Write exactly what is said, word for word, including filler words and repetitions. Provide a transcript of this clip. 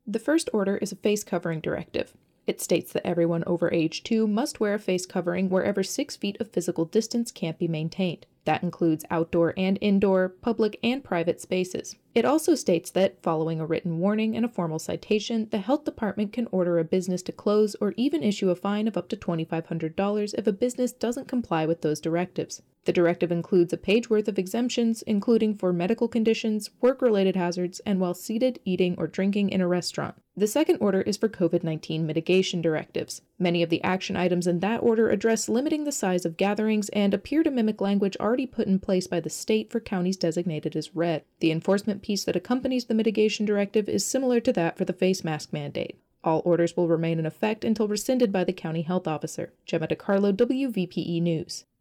The first order is a face covering directive. It states that everyone over age two must wear a face covering wherever six feet of physical distance can't be maintained. That includes outdoor and indoor, public and private spaces. It also states that, following a written warning and a formal citation, the health department can order a business to close or even issue a fine of up to twenty-five hundred dollars if a business doesn't comply with those directives. The directive includes a page worth of exemptions, including for medical conditions, work-related hazards, and while seated, eating, or drinking in a restaurant. The second order is for COVID nineteen mitigation directives. Many of the action items in that order address limiting the size of gatherings and appear to mimic language already put in place by the state for counties designated as red. The enforcement piece that accompanies the mitigation directive is similar to that for the face mask mandate. All orders will remain in effect until rescinded by the county health officer. Gemma DiCarlo, W V P E News.